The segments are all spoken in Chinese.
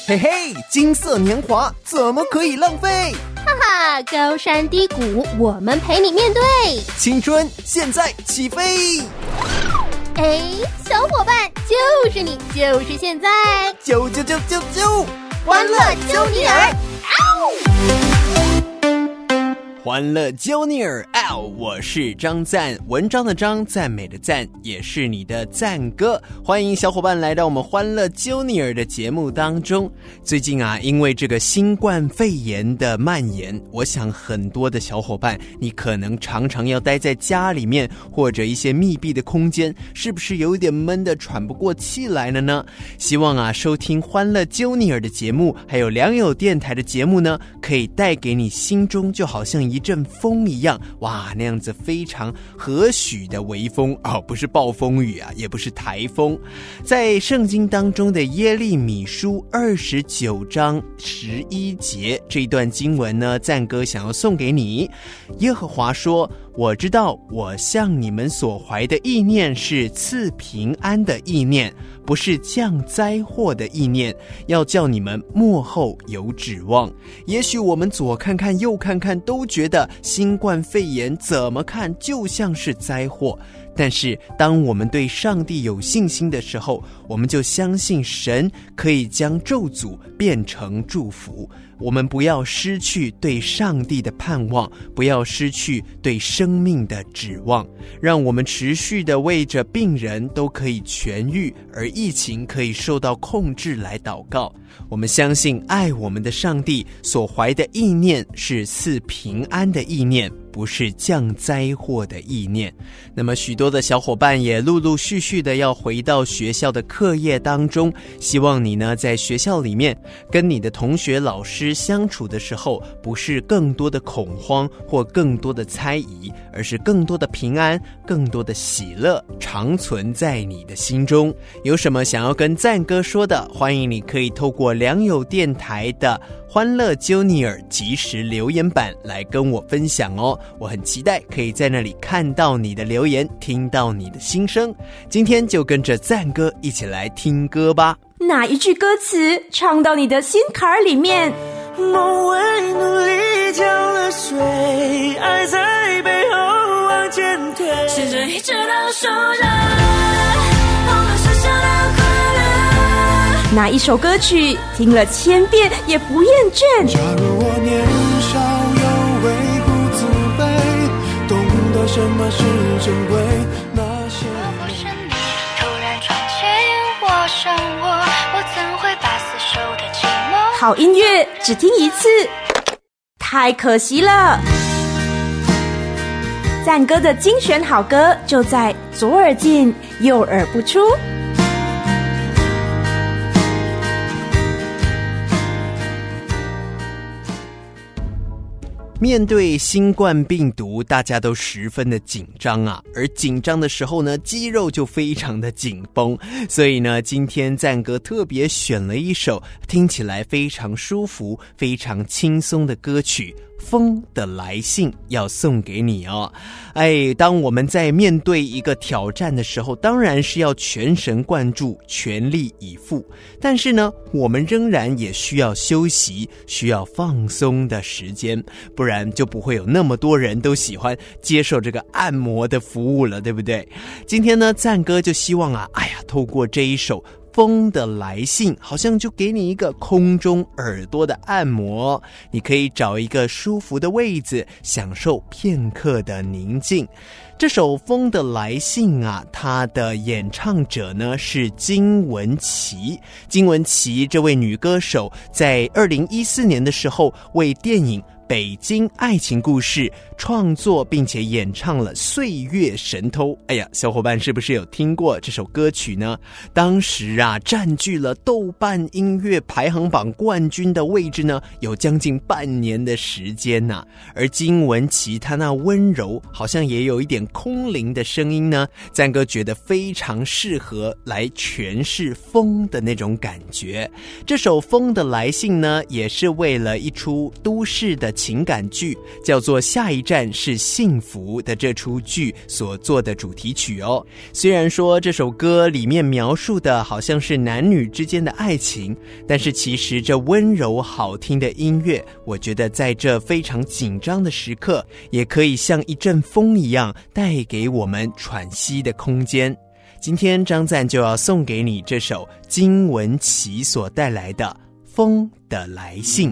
嘿嘿，金色年华怎么可以浪费？ 哈哈，高山低谷，我们陪你面对。 青春现在起飞！ 哎，小伙伴，就是你，就是现在， 啾！ 欢乐揪你耳！ 欢乐揪你耳！我是张赞，文章的张，赞美的赞，也是你的赞哥。欢迎小伙伴来到我们欢乐揪你耳的节目当中。最近啊，因为这个新冠肺炎的蔓延，我想很多的小伙伴，你可能常常要待在家里面，或者一些密闭的空间，是不是有一点闷的喘不过气来了呢？希望啊，收听欢乐揪你耳的节目，还有良友电台的节目呢，可以带给你心中就好像一阵风一样，哇，那样子非常和煦的微风哦，不是暴风雨啊，也不是台风。在圣经当中的耶利米书29章11节这一段经文呢，赞哥想要送给你。耶和华说，我知道我向你们所怀的意念是赐平安的意念，不是降灾祸的意念，要叫你们末后有指望。也许我们左看看右看看都觉得新冠肺炎怎么看就像是灾祸，但是当我们对上帝有信心的时候，我们就相信神可以将咒诅变成祝福。我们不要失去对上帝的盼望，不要失去对生命的指望，让我们持续的为着病人都可以痊愈，而疫情可以受到控制来祷告。我们相信爱我们的上帝所怀的意念是赐平安的意念，不是降灾祸的意念。那么许多的小伙伴也陆陆续续的要回到学校的课业当中，希望你呢在学校里面跟你的同学老师相处的时候，不是更多的恐慌或更多的猜疑，而是更多的平安，更多的喜乐长存在你的心中。有什么想要跟赞哥说的，欢迎你可以透过良友电台的欢乐揪你耳即时留言板来跟我分享哦，我很期待可以在那里看到你的留言，听到你的心声。今天就跟着赞哥一起来听歌吧。 哪一句歌词唱到你的心坎儿里面？ 梦为努力浇了水，爱在背后往前推，牵着一直到手软，忘了剩下的快乐。 哪一首歌曲听了1000遍也不厌倦？ 假如我年少有为不自卑，懂得什么是珍贵，那些若不是你突然闯进我生活，我怎会把死守的寂寞。 好音乐只听一次，太可惜了。赞歌的精选好歌就在左耳进右耳不出。 面对新冠病毒，大家都十分的紧张啊，而紧张的时候呢，肌肉就非常的紧绷，所以呢，今天赞哥特别选了一首听起来非常舒服、非常轻松的歌曲，风的来信要送给你哦。当我们在面对一个挑战的时候，当然是要全神贯注，全力以赴，但是呢，我们仍然也需要休息，需要放松的时间，不然就不会有那么多人都喜欢接受这个按摩的服务了，对不对？今天呢，赞哥就希望啊，透过这一首风的来信，好像就给你一个空中耳朵的按摩，你可以找一个舒服的位置，享受片刻的宁静。这首风的来信啊，它的演唱者呢是金玟岐。金玟岐这位女歌手在2014年的时候为电影北京爱情故事创作并且演唱了《岁月神偷》。小伙伴是不是有听过这首歌曲呢？当时啊，占据了豆瓣音乐排行榜冠军的位置呢，有将近半年的时间啊。而金玟岐她那温柔，好像也有一点空灵的声音呢，赞哥觉得非常适合来诠释风的那种感觉。这首《风的来信》呢，也是为了一出都市的情感剧，叫做《下一站是幸福》的这出剧所做的主题曲哦。虽然说这首歌里面描述的好像是男女之间的爱情，但是其实这温柔好听的音乐，我觉得在这非常紧张的时刻，也可以像一阵风一样带给我们喘息的空间。今天张赞就要送给你这首金玟岐所带来的《风的来信》。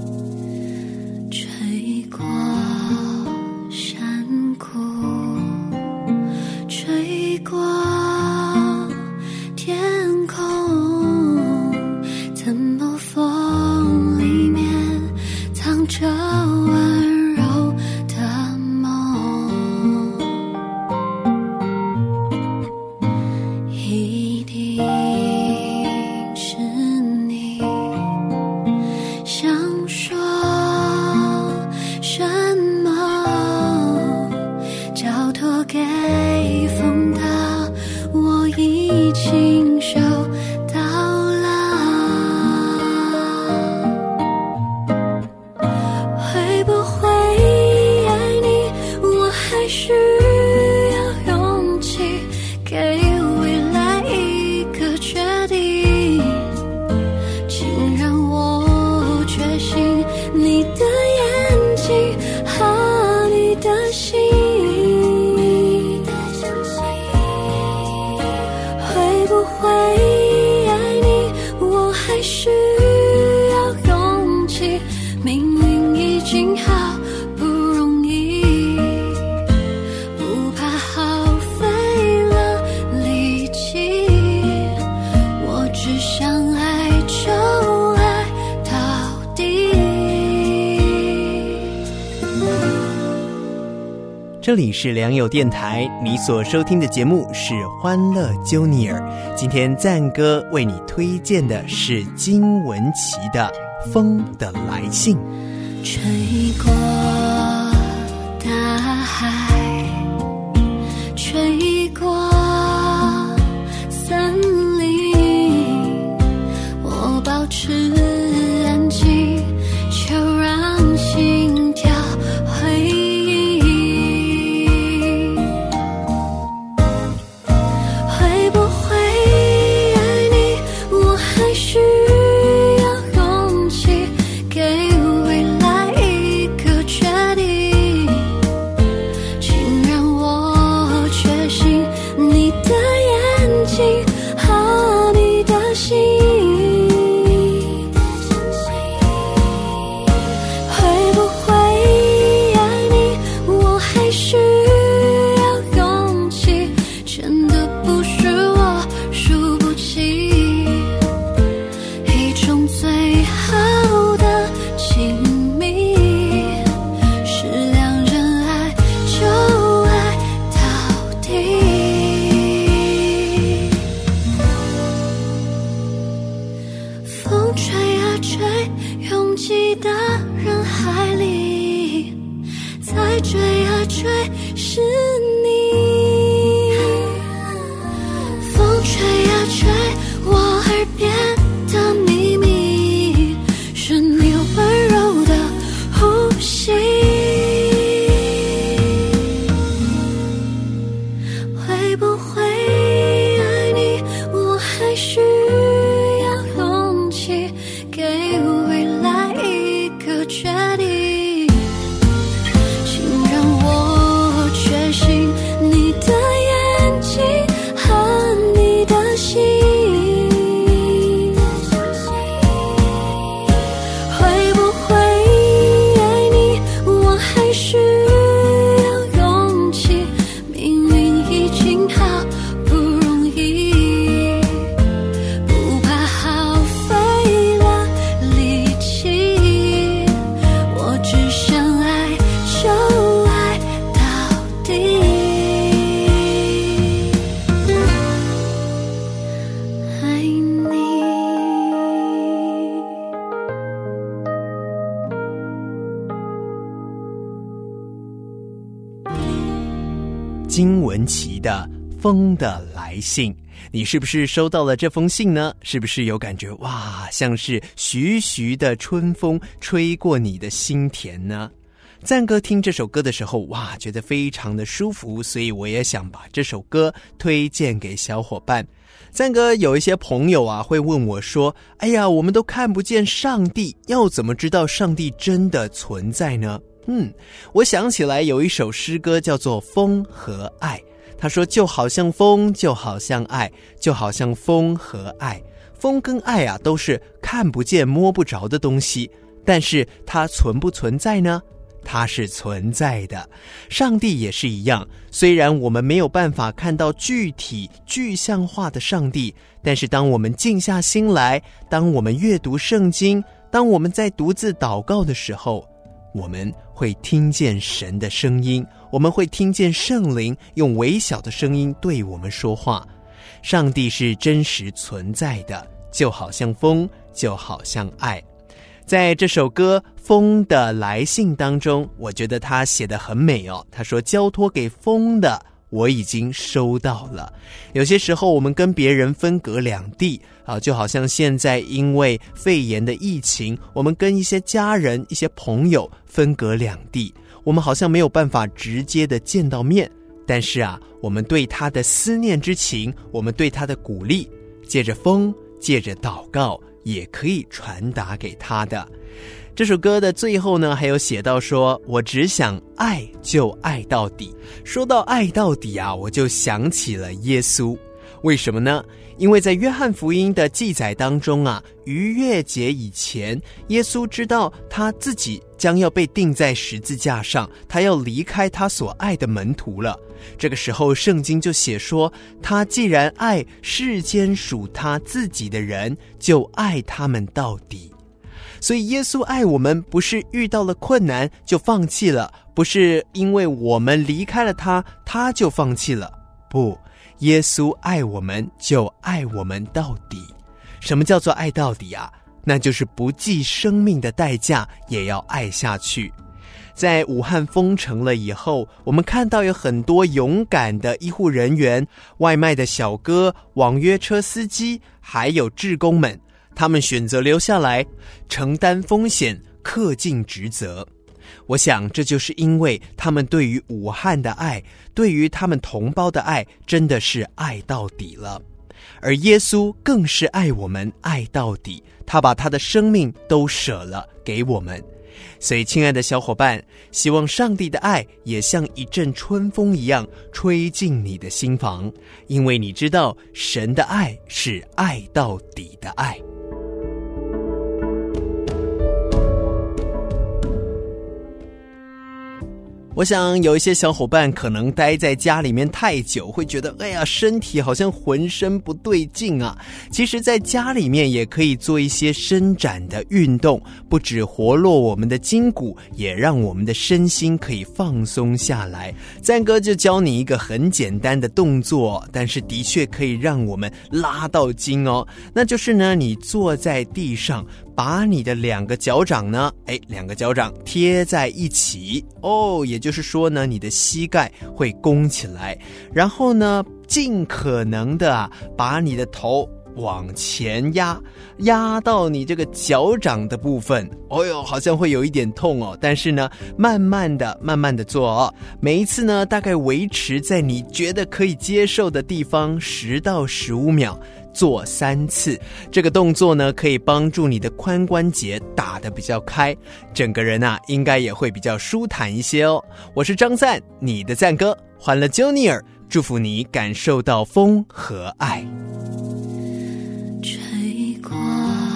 吹过山谷，吹过天空，怎么风里面藏着温柔的梦，一定是你想说什么，交托给风的我已经收到了，会不会爱你，我还需要勇气，给未来一个决定，请让我确信你的眼睛和你的心，会不会爱你，我还需要勇气，命运已经好不容易，不怕耗费了力气，我只想爱就爱到底。 这里是良友电台，你所收听的节目是欢乐 Junior。 今天赞哥为你推荐的是金玟岐的《风的来信》。 吹过大海，吹过森林，我保持安静，就让心跳回应，会不会爱你，我还需要勇气，给未来一个决定，请让我确信你的眼睛和你的心，会不会爱你，我还需要勇气，真的不是我输不起，一种最好的亲密，是两人爱就爱到底。风吹啊吹，拥挤的人海里，再追啊追，是你。风吹啊吹，我耳边的秘密，是你温柔的呼吸，会不会爱你，我还需要勇气，给未来一个决定，请让我确信你的眼睛和你的心，会不会爱你，我还需要勇气，命运已经好不容易，不怕耗费了力气，我只想爱就爱到底，爱你。 金玟岐的《风的来信》， 你是不是收到了这封信呢？是不是有感觉哇，像是徐徐的春风吹过你的心田呢？赞哥听这首歌的时候，哇，觉得非常的舒服，所以我也想把这首歌推荐给小伙伴。赞哥有一些朋友啊，会问我说，哎呀，我们都看不见上帝，要怎么知道上帝真的存在呢？我想起来有一首诗歌叫做《风和爱》，他说就好像风，就好像爱，就好像风和爱。风跟爱啊，都是看不见摸不着的东西，但是它存不存在呢？它是存在的。上帝也是一样，虽然我们没有办法看到具体具象化的上帝，但是当我们静下心来，当我们阅读圣经，当我们在独自祷告的时候，我们会听见神的声音，我们会听见圣灵用微小的声音对我们说话。上帝是真实存在的，就好像风，就好像爱。在这首歌《风的来信》当中，我觉得他写得很美哦。他说，交托给风的我已经收到了。有些时候我们跟别人分隔两地啊，就好像现在因为肺炎的疫情，我们跟一些家人、一些朋友分隔两地，我们好像没有办法直接的见到面，但是啊，我们对他的思念之情，我们对他的鼓励，借着风，借着祷告，也可以传达给他的。这首歌的最后呢，还有写到说，我只想爱就爱到底。说到爱到底啊，我就想起了耶稣。为什么呢？因为在约翰福音的记载当中啊，逾越节以前，耶稣知道他自己将要被钉在十字架上，他要离开他所爱的门徒了。这个时候圣经就写说，他既然爱世间属他自己的人，就爱他们到底。所以耶稣爱我们，不是遇到了困难就放弃了，不是因为我们离开了他，他就放弃了，不，耶稣爱我们就爱我们到底。什么叫做爱到底啊？那就是不计生命的代价也要爱下去。在武汉封城了以后，我们看到有很多勇敢的医护人员、外卖的小哥、网约车司机，还有志工们，他们选择留下来，承担风险，恪尽职责。我想这就是因为他们对于武汉的爱，对于他们同胞的爱，真的是爱到底了。而耶稣更是爱我们爱到底，他把他的生命都舍了给我们。所以亲爱的小伙伴，希望上帝的爱也像一阵春风一样吹进你的心房，因为你知道神的爱是爱到底的爱。我想有一些小伙伴可能待在家里面太久，会觉得哎呀，身体好像浑身不对劲啊。其实在家里面也可以做一些伸展的运动，不只活络我们的筋骨，也让我们的身心可以放松下来。赞哥就教你一个很简单的动作，但是的确可以让我们拉到筋哦。那就是呢，你坐在地上，把你的两个脚掌呢，两个脚掌贴在一起哦，也就是说呢，你的膝盖会弓起来，然后呢，尽可能的把你的头往前压到你这个脚掌的部分。哦哟，好像会有一点痛哦，但是呢，慢慢的做哦。每一次呢，大概维持在你觉得可以接受的地方10到15秒。做3次，这个动作呢，可以帮助你的髋关节打得比较开，整个人啊，应该也会比较舒坦一些哦。我是张赞，你的赞哥，欢乐 Junior， 祝福你感受到风和爱。 吹过